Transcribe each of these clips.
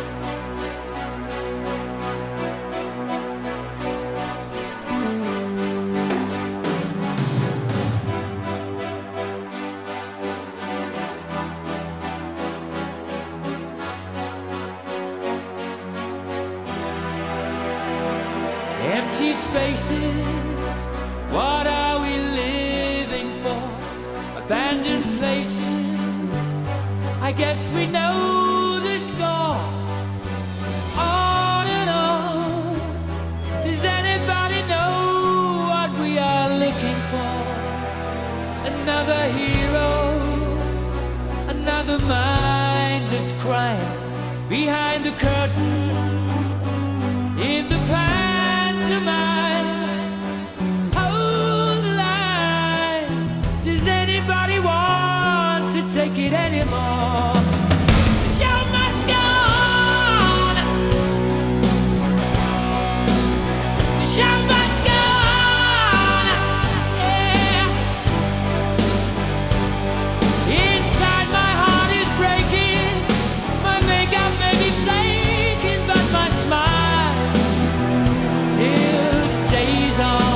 Empty spaces, what are we living for? Abandoned places, I guess we know the score. On and on, does anybody know what we are looking for? Another hero, another mindless crime. Behind the curtain, in the hold the line. Does anybody want to take it anymore? The show must go on. The show must go on. Yeah. Inside my heart is breaking. My makeup may be flaking, but my smile still stays on.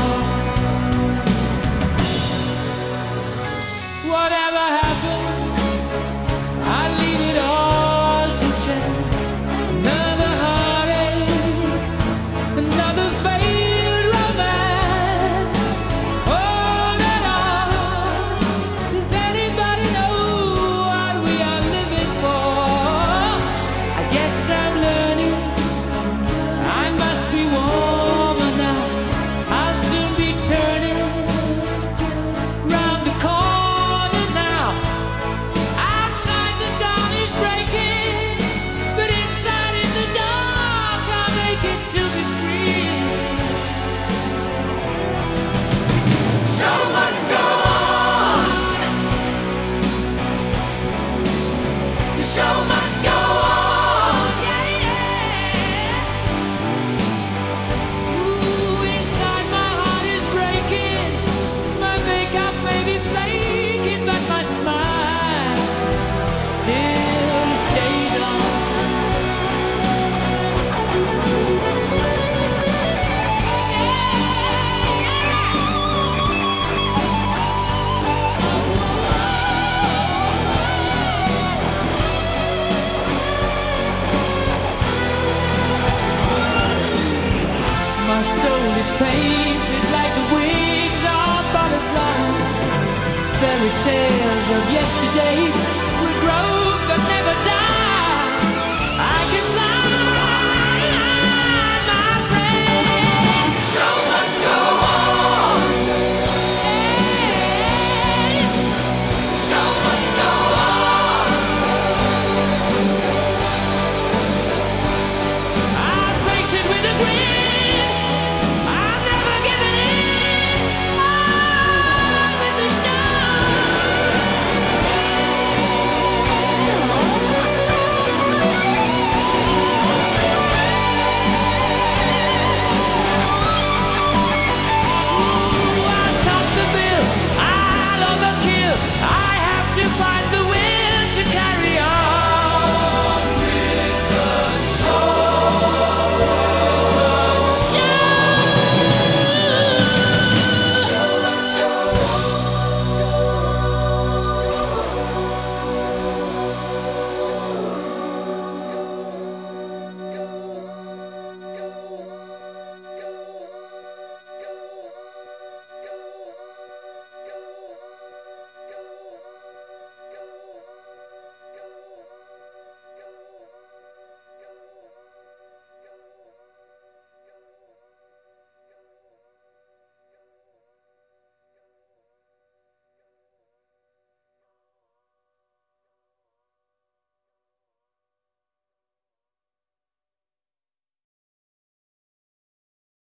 Whatever happens, I leave it all to chance. Another heartache, another failed romance. On and on. Does anybody know what we are living for? I guess I'm learning. I must be warmer now. I'll soon be turning round the corner now. Outside the dawn is breaking, but inside in the dark I'll make it to be free. The show must go on. The show must go on. Yeah, yeah. Ooh, inside my heart is breaking. My makeup may be flaking, but my smile still stays on. My soul is painted like the wings of butterflies. Fairy tales of yesterday